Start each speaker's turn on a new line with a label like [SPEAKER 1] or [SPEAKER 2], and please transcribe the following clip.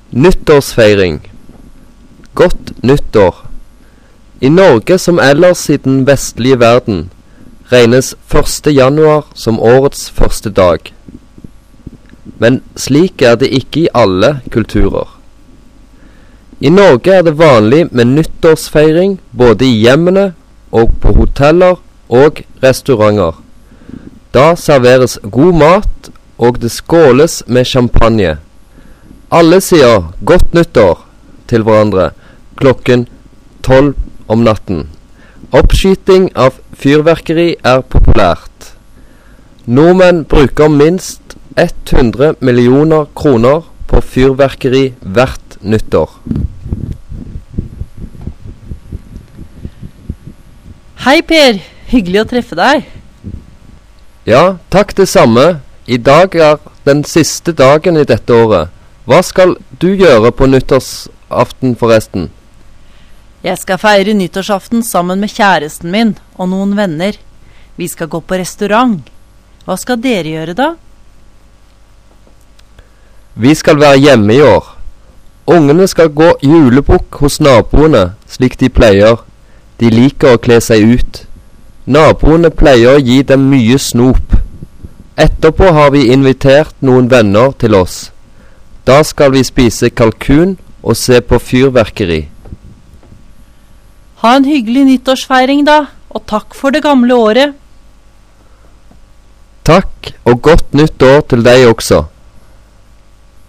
[SPEAKER 1] Nyttårsfeiring. Godt nyttår. I Norge som ellers i den vestlige verden regnes 1. januar som årets første dag. Men slik er det ikke i alle kulturer. I Norge er det vanlig med nyttårsfeiring både i hjemmene og på hoteller og restauranter. Da serveres god mat og det skåles med champagne. Alle sier godt nyttår til hverandre klokken 12 om natten. Oppskyting av fyrverkeri er populært. Nordmenn bruker minst 100 millioner kroner på fyrverkeri hvert nyttår.
[SPEAKER 2] Hei Per, hyggelig å treffe deg.
[SPEAKER 1] Ja, takk det samme. I dag er den siste dagen i dette året. Hva skal du gjøre på nyttårsaften forresten?
[SPEAKER 2] Jeg skal feire nyttårsaften sammen med kjæresten min og noen venner. Vi skal gå på restaurant. Hva skal dere gjøre da?
[SPEAKER 1] Vi skal være hjemme i år. Ungene skal gå julebukk hos naboene, slik de pleier. De liker å kle seg ut. Naboene pleier å gi dem mye snop. Etterpå har vi invitert noen venner til oss. Da skal vi spise kalkun og se på fyrverkeri.
[SPEAKER 2] Ha en hyggelig nyttårsfeiring da, og takk for det gamle året.
[SPEAKER 1] Takk, og godt nytt år til deg også.